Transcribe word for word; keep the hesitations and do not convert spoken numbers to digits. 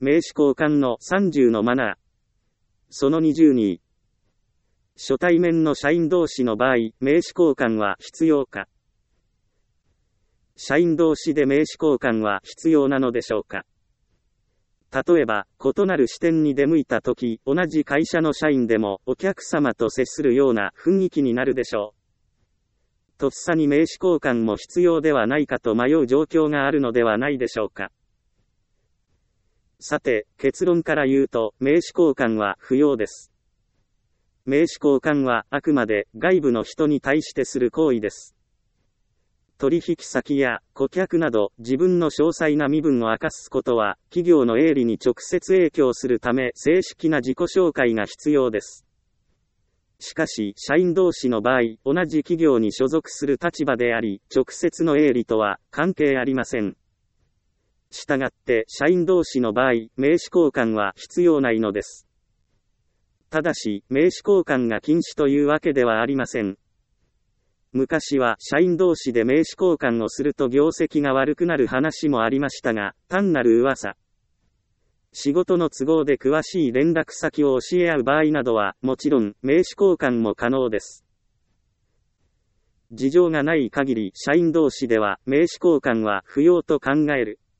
名刺交換のさんじゅうのマナー。そのにじゅうに。初対面の社員同士の場合、名刺交換は必要か。社員同士で名刺交換は必要なのでしょうか。例えば、異なる視点に出向いたとき、同じ会社の社員でもお客様と接するような雰囲気になるでしょう。とっさに名刺交換も必要ではないかと迷う状況があるのではないでしょうか。さて、結論から言うと、名刺交換は不要です。名刺交換はあくまで外部の人に対してする行為です。取引先や顧客など自分の詳細な身分を明かすことは企業の営利に直接影響するため正式な自己紹介が必要です。しかし、社員同士の場合、同じ企業に所属する立場であり、直接の営利とは関係ありません。したがって、社員同士の場合、名刺交換は必要ないのです。ただし、名刺交換が禁止というわけではありません。昔は社員同士で名刺交換をすると業績が悪くなる話もありましたが、単なる噂。仕事の都合で詳しい連絡先を教え合う場合などは、もちろん名刺交換も可能です。事情がない限り社員同士では名刺交換は不要と考える。